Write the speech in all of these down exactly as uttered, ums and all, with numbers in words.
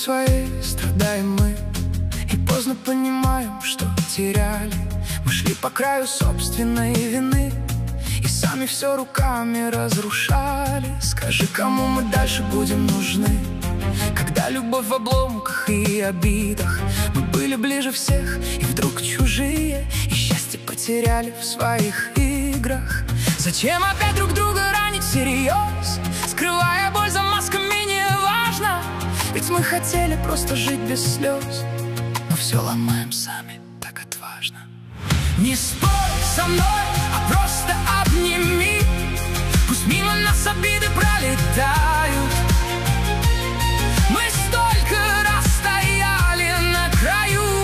своей страдаем мы, и поздно понимаем, что теряли. Мы шли по краю собственной вины и сами все руками разрушали. Скажи, кому мы дальше будем нужны, когда любовь в обломках и обидах? Мы были ближе всех, и вдруг чужие, и счастье потеряли в своих играх. Зачем опять друг друга ранить всерьез, скрывая боль за масками, не важно? Ведь мы хотели просто жить без слез, но все ломаем сами, так отважно. Не спорь со мной, а просто обними, пусть мимо нас обиды пролетают. Мы столько раз стояли на краю,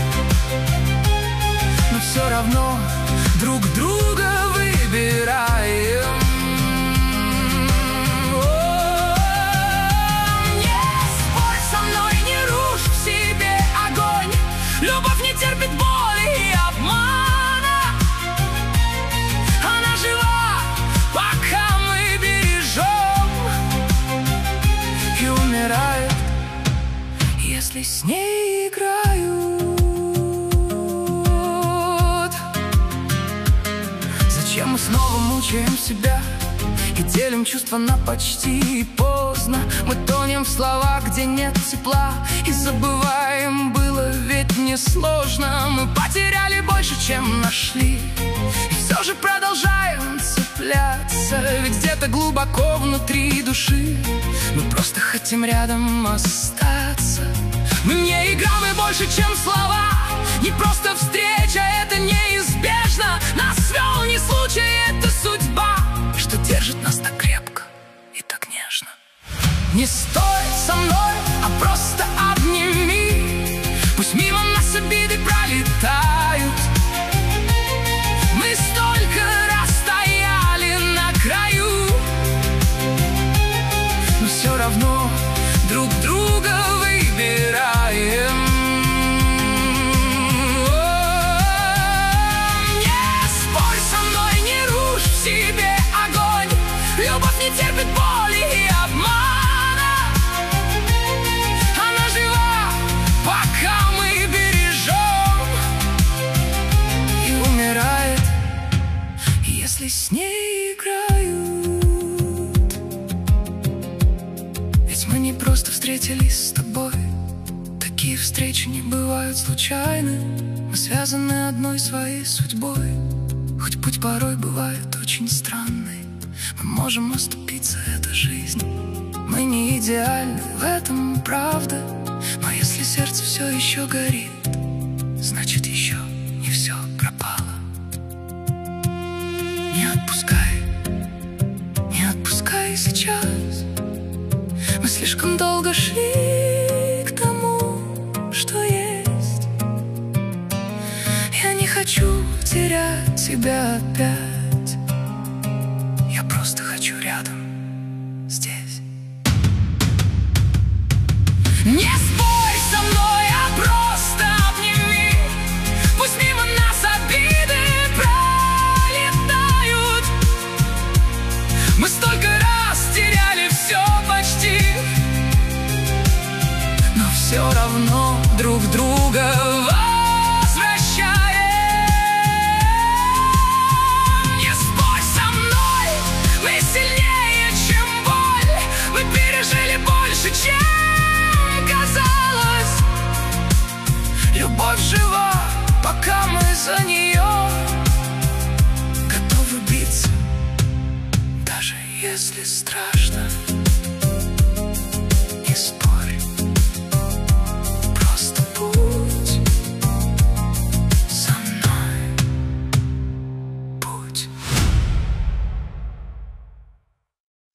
но все равно друг друга выбираем. Не спорь со мной, не рушь в себе огонь. Любовь не терпит боли и обмана. Она жива, пока мы бережем, и умирает, если с ней играют. Зачем мы снова мучаем себя и делим чувства на почти и поздно? Мы тонем в словах, где нет тепла, и забываем, было ведь несложно. Мы потеряли больше, чем нашли, и все же продолжаем цепляться. Ведь где-то глубоко внутри души мы просто хотим рядом остаться. Мы не игра, мы больше, чем слова, не просто встреча, это неизбежно. Нас свел не случай, это судьба, что держит нас так крепко и так нежно. Не стой со мной, а просто обними, пусть мимо нас обиды пролетают. Мы столько раз стояли на краю, но все равно друг друга выбираем. Любовь не терпит боли и обмана. Она жива, пока мы бережем, и умирает, если с ней играют. Ведь мы не просто встретились с тобой, такие встречи не бывают случайны. Мы связаны одной своей судьбой, хоть путь порой бывает очень странный. Мы можем оступиться, это жизнь. Мы не идеальны, в этом правда. Но если сердце все еще горит, значит еще не все пропало. Не отпускай, не отпускай сейчас. Мы слишком долго шли к тому, что есть. Я не хочу терять тебя опять. Я просто хочу рядом, здесь. Не спорь со мной, а просто обними, пусть мимо нас обиды пролетают. Мы столько раз теряли все почти, но все равно друг друга любовь жива, пока мы за нее готовы биться, даже если страшно.